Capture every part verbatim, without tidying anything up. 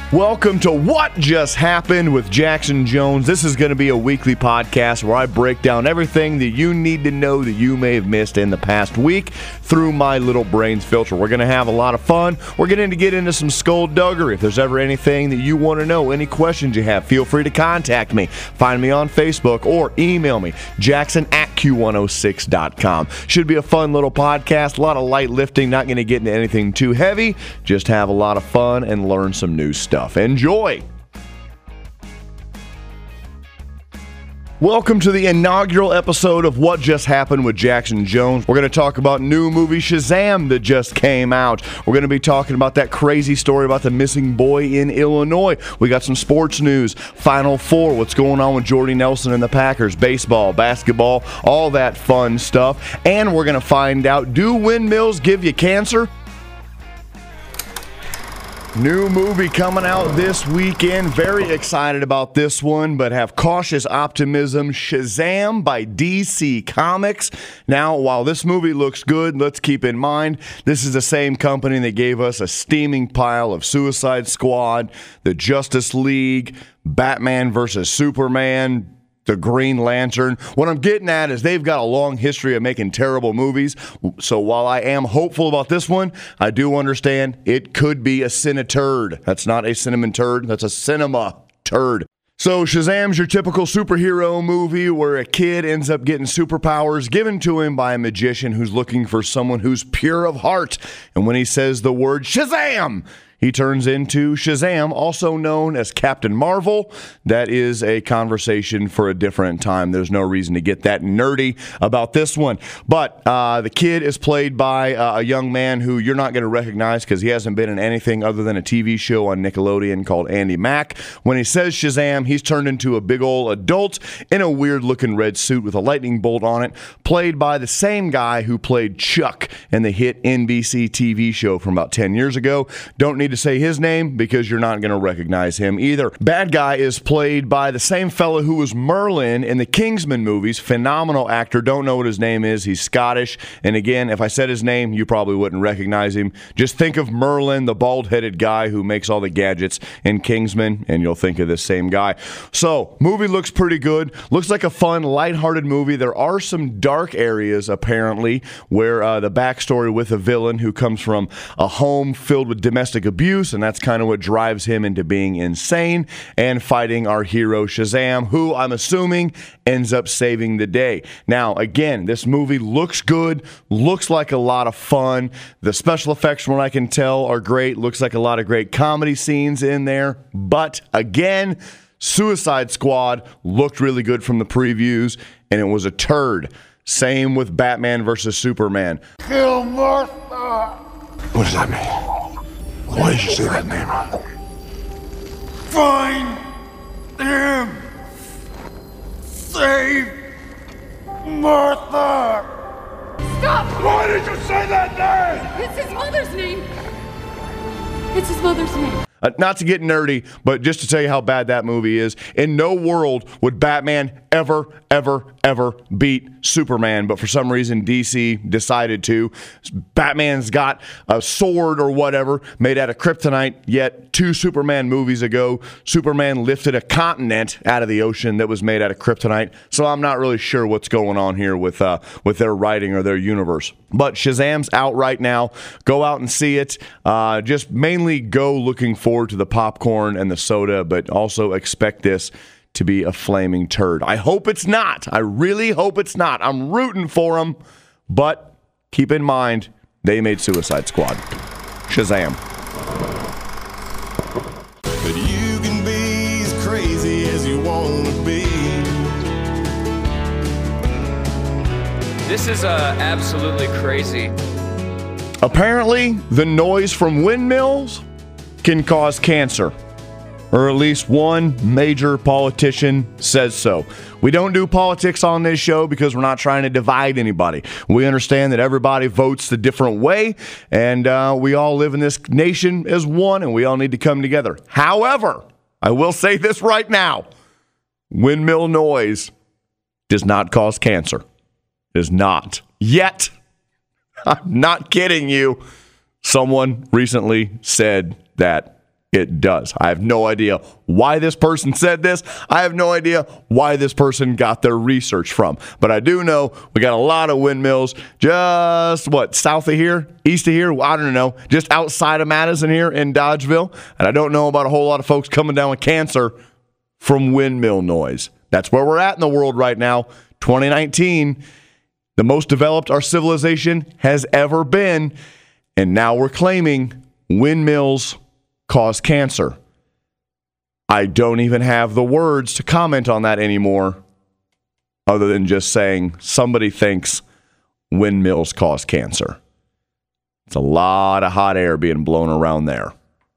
Welcome to What Just Happened with Jackson Jones. This is going to be a weekly podcast where I break down everything that you need to know that you may have missed in the past week through my little brains filter. We're going to have a lot of fun. We're going to get into some skullduggery. If there's ever anything that you want to know, any questions you have, feel free to contact me. Find me on Facebook or email me, jackson at q one oh six dot com. Should be a fun little podcast, a lot of light lifting, not going to get into anything too heavy, just have a lot of fun and learn some new stuff. Enjoy. Welcome to the inaugural episode of What Just Happened with Jackson Jones. We're going to talk about new movie Shazam that just came out. We're going to be talking about that crazy story about the missing boy in Illinois. We got some sports news, Final Four, what's going on with Jordy Nelson and the Packers, baseball, basketball, all that fun stuff. And we're going to find out, do windmills give you cancer? New movie coming out this weekend. Very excited about this one, but have cautious optimism. Shazam by D C Comics. Now, while this movie looks good, let's keep in mind, this is the same company that gave us a steaming pile of Suicide Squad, the Justice League, Batman versus Superman, the Green Lantern. What I'm getting at is they've got a long history of making terrible movies. So while I am hopeful about this one, I do understand it could be a cineturd. That's not a cinnamon turd. That's a cinema turd. So Shazam's your typical superhero movie where a kid ends up getting superpowers given to him by a magician who's looking for someone who's pure of heart. And when he says the word Shazam, he turns into Shazam, also known as Captain Marvel. That is a conversation for a different time. There's no reason to get that nerdy about this one. But uh, the kid is played by uh, a young man who you're not going to recognize because he hasn't been in anything other than a T V show on Nickelodeon called Andy Mack. When he says Shazam, he's turned into a big old adult in a weird-looking red suit with a lightning bolt on it, played by the same guy who played Chuck in the hit N B C T V show from about ten years ago. Don't need to say his name because you're not going to recognize him either. Bad guy is played by the same fellow who was Merlin in the Kingsman movies. Phenomenal actor. Don't know what his name is. He's Scottish. And again, if I said his name, you probably wouldn't recognize him. Just think of Merlin, the bald-headed guy who makes all the gadgets in Kingsman, and you'll think of this same guy. So, movie looks pretty good. Looks like a fun, lighthearted movie. There are some dark areas, apparently, where uh, the backstory with a villain who comes from a home filled with domestic abuse Abuse, and that's kind of what drives him into being insane and fighting our hero Shazam, who I'm assuming ends up saving the day. Now, again, this movie looks good, looks like a lot of fun. The special effects, from what I can tell, are great. Looks like a lot of great comedy scenes in there. But again, Suicide Squad looked really good from the previews, and it was a turd. Same with Batman versus Superman. Kill Martha! What does that mean? Why did you say that name? Find him! Save Martha! Stop! Why did you say that name? It's his mother's name! It's his mother's name. Uh, not to get nerdy, but just to tell you how bad that movie is, in no world would Batman ever, ever, ever beat Superman, but for some reason D C decided to. Batman's got a sword or whatever made out of kryptonite, yet two Superman movies ago, Superman lifted a continent out of the ocean that was made out of kryptonite, so I'm not really sure what's going on here with, uh, with their writing or their universe. But Shazam's out right now. Go out and see it. Uh, just mainly go looking forward to the popcorn and the soda, but also expect this to be a flaming turd. I hope it's not. I really hope it's not. I'm rooting for them, but keep in mind, they made Suicide Squad. Shazam. But you can be as crazy as you want to be. This is uh, absolutely crazy. Apparently, the noise from windmills can cause cancer. Or at least one major politician says so. We don't do politics on this show because we're not trying to divide anybody. We understand that everybody votes the different way, and uh, we all live in this nation as one, and we all need to come together. However, I will say this right now. Windmill noise does not cause cancer. Does not. Yet. I'm not kidding you. Someone recently said that It does. I have no idea why this person said this. I have no idea why this person got their research from. But I do know we got a lot of windmills just, what, south of here? East of here? I don't know. Just outside of Madison here in Dodgeville. And I don't know about a whole lot of folks coming down with cancer from windmill noise. That's where we're at in the world right now. twenty nineteen, the most developed our civilization has ever been. And now we're claiming windmills cause cancer. I don't even have the words to comment on that anymore, other than just saying somebody thinks windmills cause cancer. It's a lot of hot air being blown around there.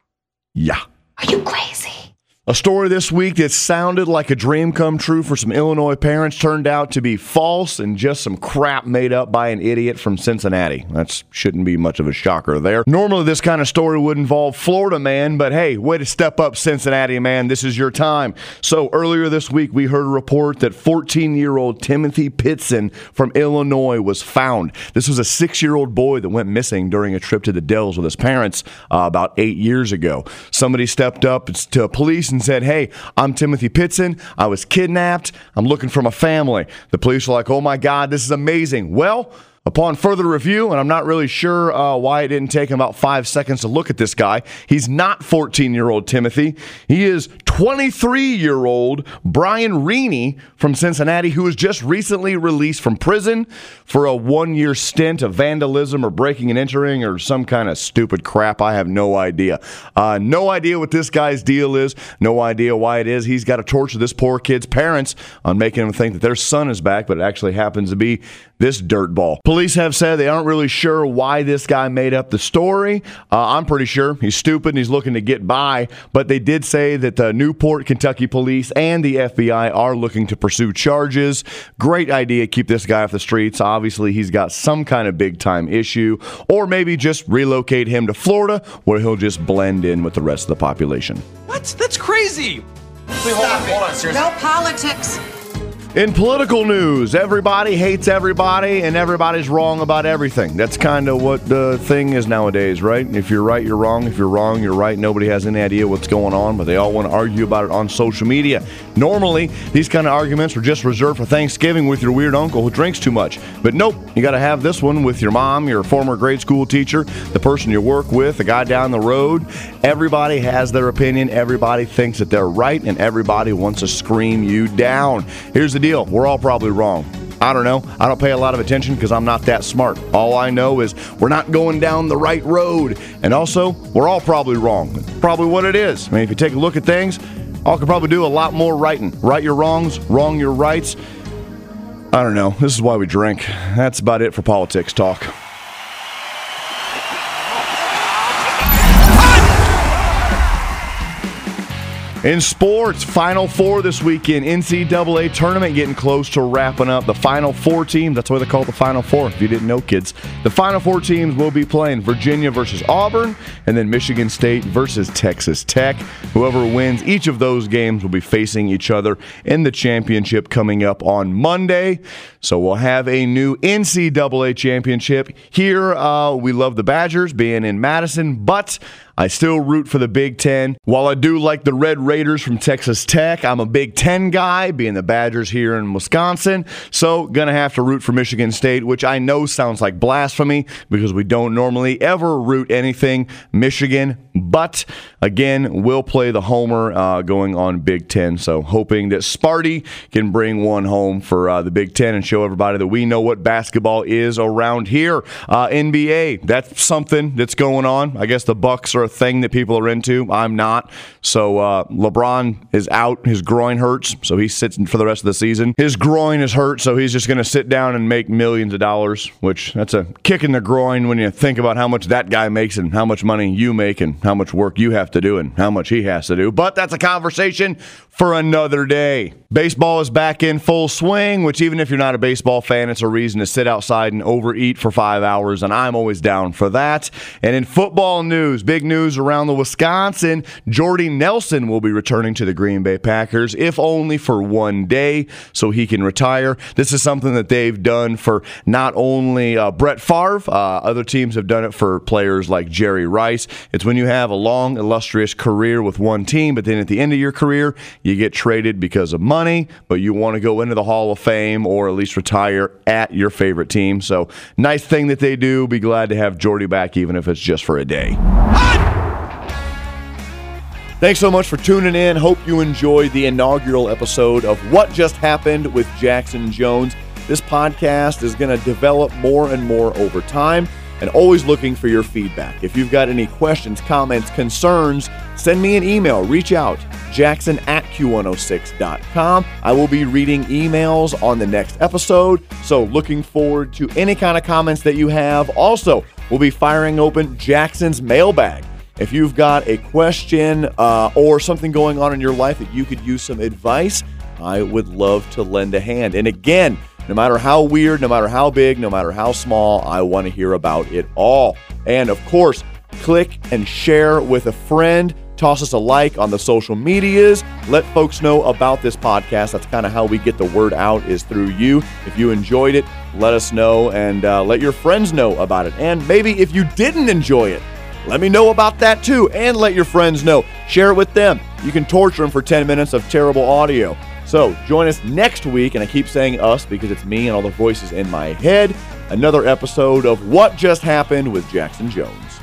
Yeah. Are you crazy? A story this week that sounded like a dream come true for some Illinois parents turned out to be false and just some crap made up by an idiot from Cincinnati. That shouldn't be much of a shocker there. Normally, this kind of story would involve Florida man, but hey, way to step up, Cincinnati man. This is your time. So earlier this week, we heard a report that fourteen-year-old Timothy Pitson from Illinois was found. This was a six-year-old boy that went missing during a trip to the Dells with his parents uh, about eight years ago. Somebody stepped up to police and said, hey, I'm Timothy Pitson. I was kidnapped. I'm looking for my family. The police were like, oh my God, this is amazing. Well, upon further review, and I'm not really sure uh, why it didn't take him about five seconds to look at this guy, he's not fourteen-year-old Timothy. He is twenty-three-year-old Brian Reaney from Cincinnati, who was just recently released from prison for a one-year stint of vandalism or breaking and entering or some kind of stupid crap. I have no idea. Uh, no idea what this guy's deal is. No idea why it is. He's got to torture this poor kid's parents on making them think that their son is back, but it actually happens to be this dirtball. Police have said they aren't really sure why this guy made up the story. Uh, I'm pretty sure he's stupid and he's looking to get by, but they did say that the Newport, Kentucky police and the F B I are looking to pursue charges. Great idea, keep this guy off the streets. Obviously, he's got some kind of big-time issue, or maybe just relocate him to Florida where he'll just blend in with the rest of the population. What? That's crazy. Wait, hold on, hold on, seriously. No politics. In political news, everybody hates everybody and everybody's wrong about everything. That's kind of what the thing is nowadays, right? If you're right, you're wrong. If you're wrong, you're right. Nobody has any idea what's going on, but they all want to argue about it on social media. Normally, these kind of arguments are just reserved for Thanksgiving with your weird uncle who drinks too much. But nope, you got to have this one with your mom, your former grade school teacher, the person you work with, the guy down the road. Everybody has their opinion. Everybody thinks that they're right, and everybody wants to scream you down. Here's the deal. We're all probably wrong. I don't know. I don't pay a lot of attention because I'm not that smart. All I know is we're not going down the right road. And also, we're all probably wrong. That's probably what it is. I mean, if you take a look at things, all could probably do a lot more righting. Right your wrongs, wrong your rights. I don't know. This is why we drink. That's about it for politics talk. In sports, Final Four this weekend. N C double A tournament getting close to wrapping up. The Final Four teams, that's why they call it the Final Four, if you didn't know, kids. The Final Four teams will be playing Virginia versus Auburn, and then Michigan State versus Texas Tech. Whoever wins each of those games will be facing each other in the championship coming up on Monday. So we'll have a new N C double A championship. Here, uh, we love the Badgers being in Madison, but I still root for the Big Ten. While I do like the Red Raiders from Texas Tech, I'm a Big Ten guy, being the Badgers here in Wisconsin. So, gonna have to root for Michigan State, which I know sounds like blasphemy because we don't normally ever root anything Michigan. But, again, we'll play the homer uh, going on Big Ten. So, hoping that Sparty can bring one home for uh, the Big Ten and show everybody that we know what basketball is around here. Uh, N B A, that's something that's going on. I guess the Bucks are a thing that people are into. I'm not. So uh, LeBron is out. His groin hurts, so he's sitting for the rest of the season. His groin is hurt, so he's just going to sit down and make millions of dollars, which that's a kick in the groin when you think about how much that guy makes and how much money you make and how much work you have to do and how much he has to do. But that's a conversation for another day. Baseball is back in full swing, which even if you're not a baseball fan, it's a reason to sit outside and overeat for five hours, and I'm always down for that. And in football news, big news. news around the Wisconsin. Jordy Nelson will be returning to the Green Bay Packers, if only for one day, so he can retire. This is something that they've done for not only uh, Brett Favre, uh, other teams have done it for players like Jerry Rice. It's when you have a long, illustrious career with one team, but then at the end of your career, you get traded because of money, but you want to go into the Hall of Fame or at least retire at your favorite team. So nice thing that they do. Be glad to have Jordy back, even if it's just for a day. Thanks so much for tuning in. Hope you enjoyed the inaugural episode of What Just Happened with Jackson Jones. This podcast is going to develop more and more over time, and always looking for your feedback. If you've got any questions, comments, concerns, send me an email. Reach out, jackson at q one oh six dot com. I will be reading emails on the next episode, so looking forward to any kind of comments that you have. Also, we'll be firing open Jackson's mailbag. If you've got a question uh, or something going on in your life that you could use some advice, I would love to lend a hand. And again, no matter how weird, no matter how big, no matter how small, I want to hear about it all. And of course, click and share with a friend. Toss us a like on the social medias. Let folks know about this podcast. That's kind of how we get the word out, is through you. If you enjoyed it, let us know, and uh, let your friends know about it. And maybe if you didn't enjoy it, let me know about that too, and let your friends know. Share it with them. You can torture them for ten minutes of terrible audio. So join us next week, and I keep saying us because it's me and all the voices in my head. Another episode of What Just Happened with Jackson Jones.